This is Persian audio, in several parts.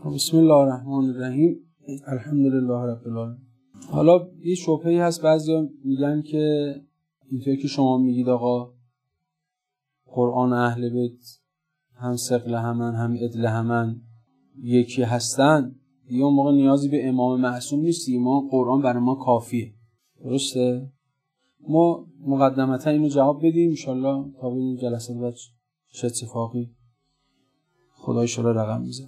بسم الله الرحمن الرحیم. الحمدلله رب العالمین. حالا یه شبهه‌ای هست، بعضیا میگن که اینطوری که شما میگید آقا قرآن اهل بیت هم ثقل همن هم عدل همن یکی هستن، دیگه اون موقع نیازی به امام معصوم نیستی، ما قرآن برای ما کافیه. درسته؟ ما مقدمتا اینو جواب بدیم انشالله تا به این جلسات بعد چه اتفاقی خدا انشالله رقم میزنه.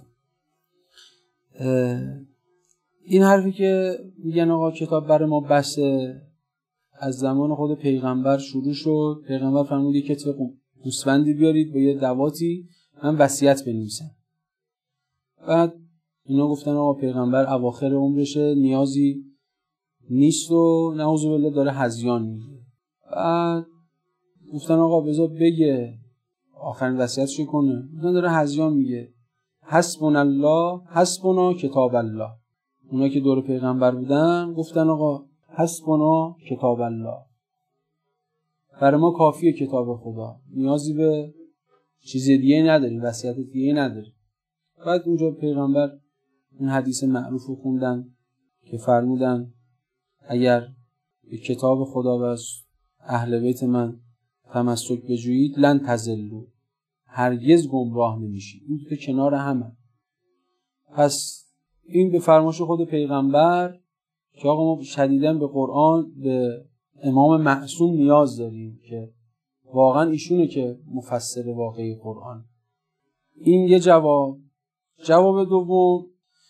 این حرفی که میگن آقا کتاب برای ما بسه از زمان خود پیغمبر شروع شد. پیغمبر فرمود یک کتاب گوسفندی بیارید با یه دواتی من وصیت بنویسم. بعد اینا گفتن آقا پیغمبر اواخر عمرشه نیازی نیست و نعوذ بالله داره هذیان میگه. بعد گفتن آقا بذار بگه آخرین وصیتش کنه. گفتن داره هذیان میگه حسبنا الله حسبنا کتاب الله. اونا که دور پیغمبر بودن گفتن آقا حسبنا کتاب الله، برای ما کافیه کتاب خدا، نیازی به چیز دیگه نداریم، وصیت دیگه نداریم. بعد اونجا پیغمبر این حدیث معروف رو خوندن که فرمودن اگر به کتاب خدا و اهل بیت من تمسک بجویید لن تضلوا، هرگز گمراه نمیشید. این تو کنار همه. پس این به فرمایش خود پیغمبر که آقا ما شدیداً به قرآن به امام معصوم نیاز داریم که واقعا ایشونه که مفسر واقعی قرآن. این یه جواب. جواب دوم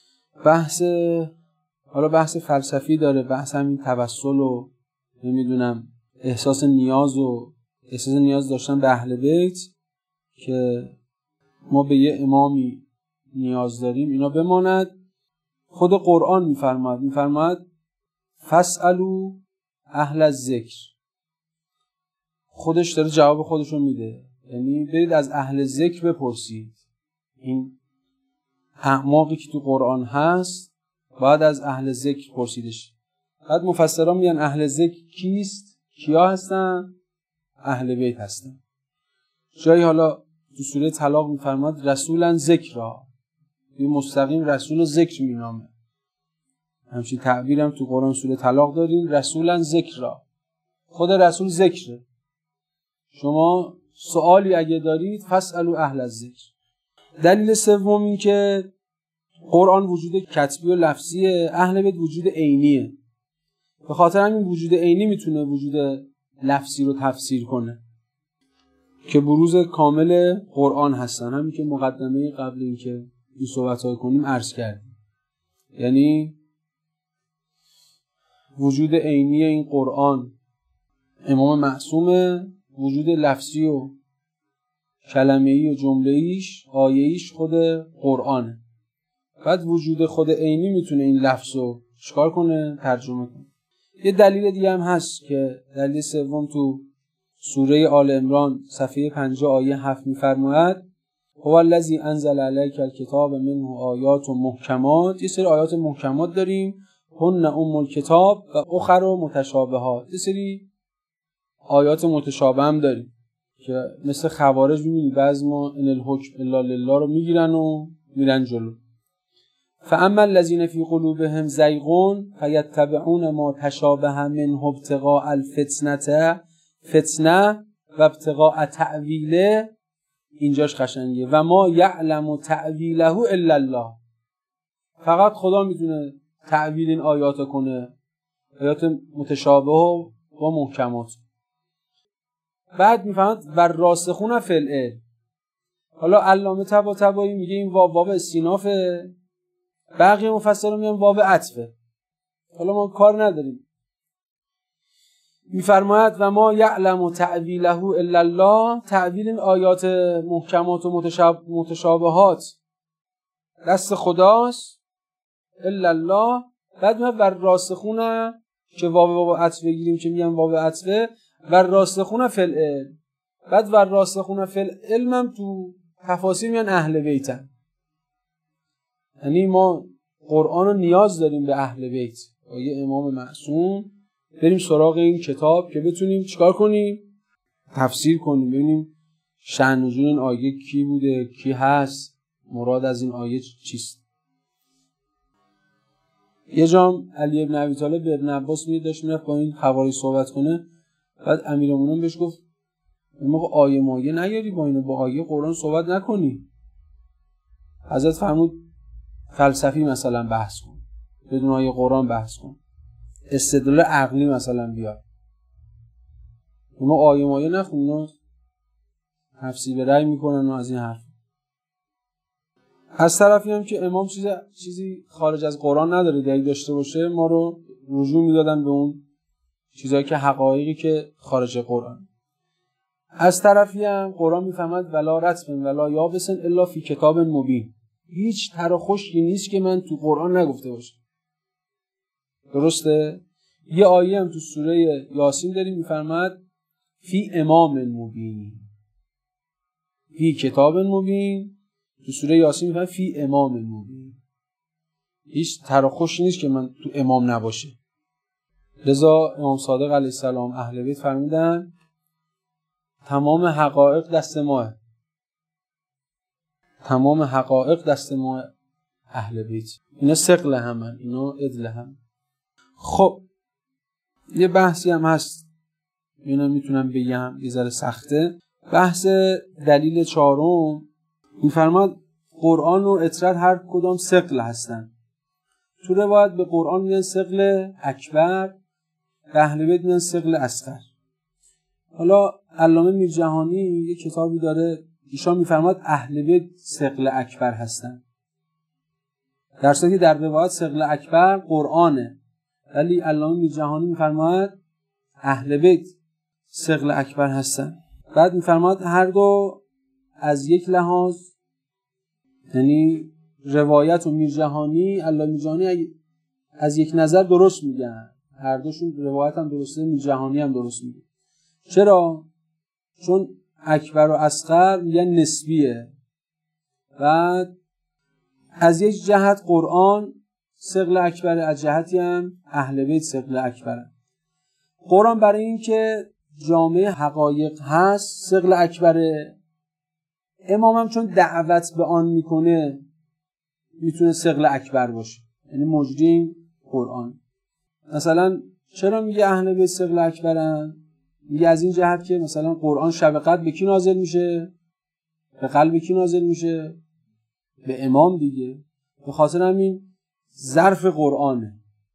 بحث فلسفی داره، بحث همین توسل و نمیدونم احساس نیاز داشتن به اهل بیت که ما به یه امامی نیاز داریم اینا بماند. خود قرآن میفرماید فاسألوا اهل الذکر. خودش داره جواب خودشو میده، یعنی برید از اهل ذکر بپرسید. این اعماقی که تو قرآن هست باید از اهل ذکر پرسیدش. بعد مفسران میگن اهل ذکر کیست؟ کیا هستن؟ اهل بیت هستن. جایی حالا تو سوره طلاق میفرماد رسولا ذکرا، این مستقیم رسول ذکر مینامه. همچین تعبیرم تو قرآن سوره طلاق دارین، رسولا ذکرا، خود رسول ذکره. شما سوالی اگه دارید فاسألوا اهل الذکر. دلیل سوم این که قرآن وجود کتبی و لفظیه، اهل بیت وجود عینیه. به خاطر همین وجود عینی میتونه وجود لفظی رو تفسیر کنه که بروز کامل قرآن هستن. همین که مقدمه قبل این که این صحبت‌ها کنیم عرض کردیم، یعنی وجود عینی این قرآن امام معصومه، وجود لفظی و کلمه‌ای و جمله‌ایش آیه‌ایش خود قرآنه. بعد وجود خود عینی میتونه این لفظ رو چیکار کنه؟ ترجمه کنه. یه دلیل دیگه هم هست که دلیل سوم تو سوره آل عمران صفحه 50 آیه 7 میفرماید هو الذی انزل علیک الکتاب منه آیات محکمات. یه سری آیات محکمات داریم، هن ام الکتاب و اخر متشابهات. یه سری آیات متشابه هم داریم که مثل خوارج می‌بینی بعضی ما ان الحکم الا لله رو میگیرن و میرن جلو. فاما الذین فی قلوبهم زیغ فیتبعون ما تشابه منه ابتغاء الفتنه و ابتغاء تأویله. اینجاش قشنگه و ما یعلم تأویله الا الله. فقط خدا میتونه تأویل این آیات کنه، آیات متشابه و محکمات. بعد میفهمد و راسخون فی العلم. حالا علامه طباطبایی میگه این واو استینافه، بقیه مفسران میگن واو عطفه. حالا ما کار نداریم. میفرماید و ما یعلم تأویله الا الله، تأویل این آیات محکمات و متشابهات دست خداست، الا الله. بعد میگه و راسخون که واو عطف بگیریم که میگن واو عطفه، و راسخون فی العلم. بعد و راسخون فی العلم هم تو تفاسیر میگن اهل بیتن. یعنی ما قرآن رو نیاز داریم به اهل بیت با یه امام معصوم، بریم سراغ این کتاب که بتونیم چیکار کنیم؟ تفسیر کنیم، ببینیم شأن نزول این آیه کی بوده، کی هست، مراد از این آیه چیست. یه جام علی ابن ابی طالب به ابن عباس داشت میرفت با این حواری صحبت کنه، بعد امیرالمومنین بهش گفت این موقع آیه مایه نیاری با اینو، با آیه قرآن صحبت نکنی. حضرت فرمود فلسفی مثلا بحث کن، بدون آیه قرآن بحث کن، استدلال عقلی مثلا بیار. ما آیه مایه نخونن، تفسیر به رأی میکنن و از این حرف. از طرفی هم که امام چیزی خارج از قرآن نداره دلیل داشته باشه، ما رو رجوع میدادن به اون چیزایی که حقایقی که خارج قرآن. از طرفی هم قرآن میفهمد ولا رطب ولا یابس الا فی کتاب مبین، هیچ تر و خشکی نیست که من تو قرآن نگفته باشم. درسته؟ یه آیه هم تو سوره یاسین داریم میفرماد فی امام مبین، فی کتاب مبین. تو سوره یاسین میفرماد فی امام مبین، هیچ تر و خشکی نیست که من تو امام نباشه. لذا امام صادق علیه السلام اهل بیت فرمودن تمام حقایق دست ماه، تمام حقایق دست ماه اهل بیت. اینا ثقل همن، اینا عدل هم. خب یه بحثی هم هست، اینا میتونم بگم یه ذره سخته. بحث دلیل چهارم میفرماد قرآن و اطرت هر کدام ثقل هستن. تو روایت به قرآن میگن ثقل اکبر، به اهل بیت میگن ثقل اصغر. حالا علامه میرجهانی یه کتابی داره، ایشان میفرماد اهل بیت ثقل اکبر هستن، در صورتی که در روایت ثقل اکبر قرآنه، ولی علامه میرجهانی میفرماد اهل بیت ثقل اکبر هستن. بعد میفرماد هر دو از یک لحاظ، یعنی روایت و میرجهانی، علامه میرجهانی از یک نظر درست میگن، هر دوشون روایت هم درسته، میرجهانی هم درست میگه. چرا؟ چون اکبر و اصغر میگن نسبیه. بعد از یک جهت قرآن ثقل اکبر، از جهتی هم اهل بیت ثقل اکبره. قرآن برای این که جامعه حقایق هست ثقل اکبره، امام هم چون دعوت به آن میکنه میتونه ثقل اکبر باشه، یعنی مجری قرآن. مثلا چرا میگه اهل بیت ثقل اکبرن؟ میگه از این جهت که مثلا قرآن شب قدر به کی نازل میشه؟ به قلب کی نازل میشه؟ به امام دیگه. به خاطر همین ظرف قرآنه،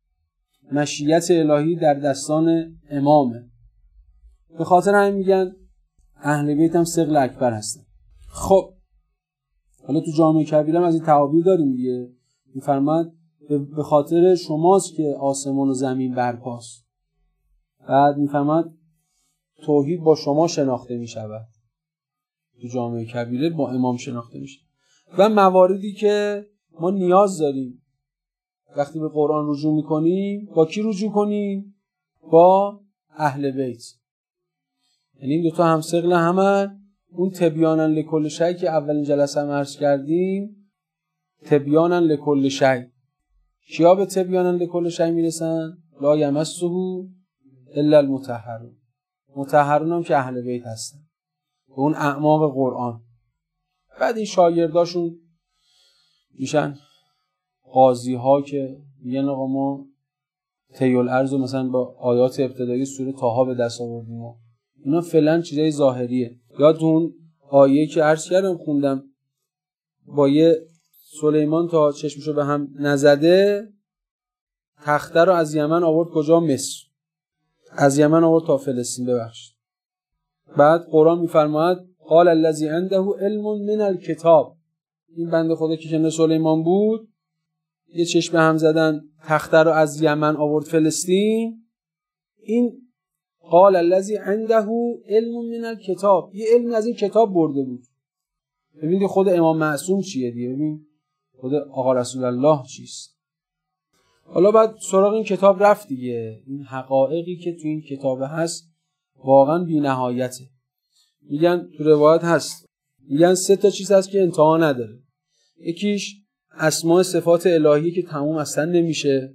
مشیت الهی در دستان امامه. به خاطر همین میگن اهل بیت هم ثقل اکبر هستن. خب حالا تو جامعه کبیره هم از این تعابیر داریم دیگه، میفرماد به خاطر شماست که آسمان و زمین برپاست. بعد میفرماد توحید با شما شناخته میشود، تو جامعه کبیره با امام شناخته میشه. و مواردی که ما نیاز داریم وقتی به قرآن رجوع میکنیم، با کی رجوع کنیم؟ با اهل بیت. یعنی این دوتا هم ثقل همن. اون تبیانا لکل شیء که اولین جلسه هم عرض کردیم، تبیانا لکل شیء. کیا به تبیانا لکل شیء میرسن؟ لا یمسه الا المطهرون. مطهرون هم که اهل بیت هستن، به اون اعماق قرآن. بعد این شاگرداشون میشن قاضی ها که میگن آقا ما طی الارض مثلا با آیات ابتدایی سوره طه به دست آوردیم. اینا فعلا چیزای ظاهریه. یادتون آیه که عرض کردم خوندم با یه سلیمان تا چشمشو به هم نزده، تخته رو از یمن آورد کجا؟ مصر. از یمن آورد تا فلسطین. ببخشید. بعد قرآن میفرماید قال الذی عنده علم من الکتاب. این بنده خدا که کنار سلیمان بود، یه چشم به هم زدن، تخته رو از یمن آورد فلسطین. این قال الذی عنده علم من الکتاب، یه علم از این کتاب برده بود. ببینید خود امام معصوم چیه دیگه، ببین خود آقا رسول الله چیست. حالا بعد سراغ این کتاب رفت دیگه. این حقایقی که تو این کتاب هست واقعا بی نهایته. میگن تو روایت هست، میگن 3 تا چیز هست که انتها نداره. یکیش اسماء صفات الهی که تموم اصلا نمیشه.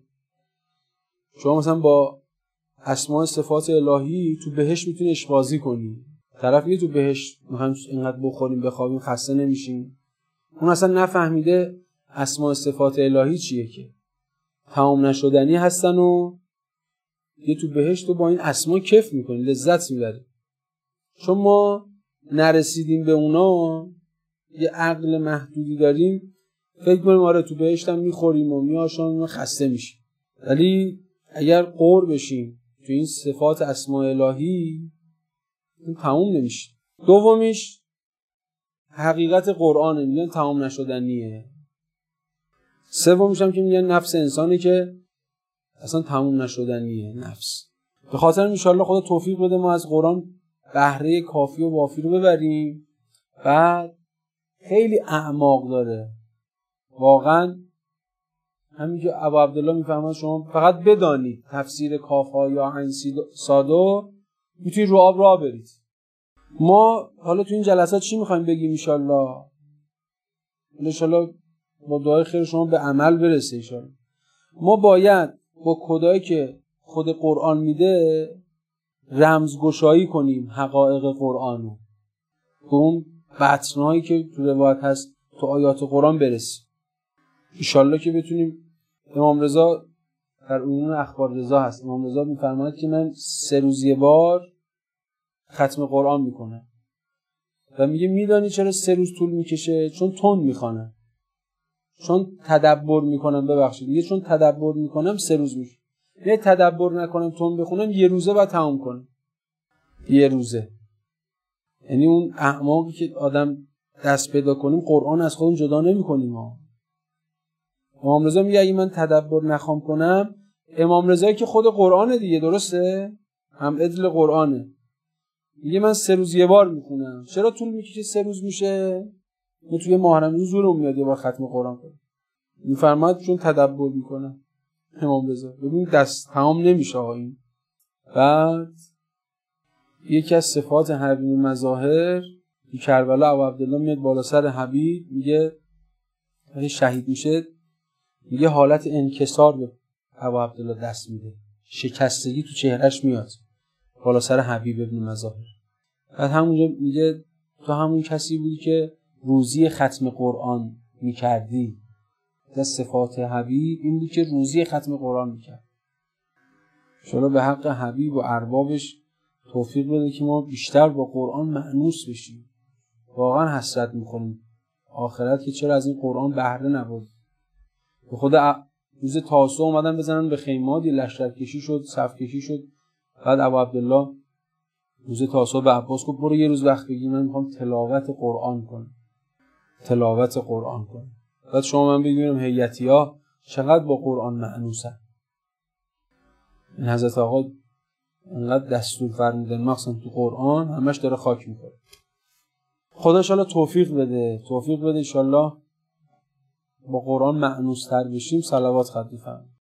شما مثلا با اسماء صفات الهی تو بهشت میتونی اشبازی کنی. طرف میگه تو بهشت میخوایم اینقدر بخوریم بخوابیم خسته نمیشیم. اون اصلا نفهمیده اسماء صفات الهی چیه که. تمام نشدنی هستن و یه تو بهشت و با این اسما کیف میکنی، لذت میبری. چون ما نرسیدیم به اونا، یه عقل محدودی داریم، فکر کنیم آره تو بهشت هم میخوریم و میاشام و خسته میشیم. ولی اگر قور بشیم تو این صفات اسماء الهی، این تموم نمیشه. دومیش حقیقت قرآنه، میگن تمام نشدنیه. سومیش هم که میگن نفس انسانی که اصلا تموم نشدنیه نفس. به خاطر ان شاءالله خدا توفیق بده ما از قرآن بهره کافی و وافی رو ببریم. بعد خیلی اعماق داره واقعا. همین که ابو عبدالله میفهمد شما فقط بدانید تفسیر کافها یا عین صادو، میتونید رو آب راه برید. ما حالا تو این جلسات چی میخوایم بگیم ان شاء الله با دعای خیر شما به عمل برسه ان شاء الله. ما باید با کدایی که خود قرآن میده رمزگشایی کنیم حقایق قرآنو، به اون بطنهایی که تو روایت هست تو آیات قرآن برسیم ان شاء الله که بتونیم. امام رضا در عموم اخبار رضا هست، امام رضا میفرماید که من 3 روز یه بار ختم قرآن میکنم و میگه میدانی چرا 3 روز طول میکشه؟ چون تند میخوانم، چون تدبر میکنم. ببخشید میگه چون تدبر میکنم 3 روز میشه. نه تدبر نکنم تند بخونم 1 روزه بعد تمام کنم. 1 روزه. یعنی اون اعماقی که آدم دست پیدا کنیم قرآن از خودمون جدا نمیکنیم ما. امام رضا میگه اگه من تدبر نخوام کنم، امام رضایی که خود قرآنه دیگه، درسته؟ هم عدل قرآنه. میگه من 3 روز یه بار میخونم. چرا طول میکشه 3 روز میشه؟ من توی ماه رمضان زورم میاد یه بار ختم قرآن کنم. میفرماد چون تدبر میکنم. امام رضا ببین دست تمام نمیشه این. بعد یکی از صفات حبیب مظاهر که کربلا ابو عبدالله میاد بالا سر حبیب، میگه وقتی شهید میشه میگه حالت انکسار به ابو عبدالله دست میده، شکستگی تو چهرهش میاد بالا سر حبیب ابن مظاهر. بعد همونجا میگه تو همون کسی بودی که روزی ختم قرآن میکردی. از صفات حبیب این بود که روزی ختم قرآن میکرد. انشاءالله به حق حبیب و اربابش توفیق بده که ما بیشتر با قرآن مأنوس بشیم. واقعا حسرت میکنیم آخرت که چرا از این قرآن بهره نبود. به خود روز تاسوع اومدن بزنن به خیمات، لشکرکشی شد، صفکشی شد. بعد ابو عبدالله روز تاسوع به عباس گفت برو 1 روز وقت بگیر، من میخوام تلاوت قرآن کنم. تلاوت قرآن کنم. بعد شما من بگیرم هیئتی‌ها چقدر با قرآن مأنوسن. این حضرت آقا انقدر دستور فرمودن مخصوصا تو قرآن همش داره خاک میکنه. خدا انشالله توفیق بده انشالله با قرآن مأنوس تر بشیم. صلوات خط بفرمایید.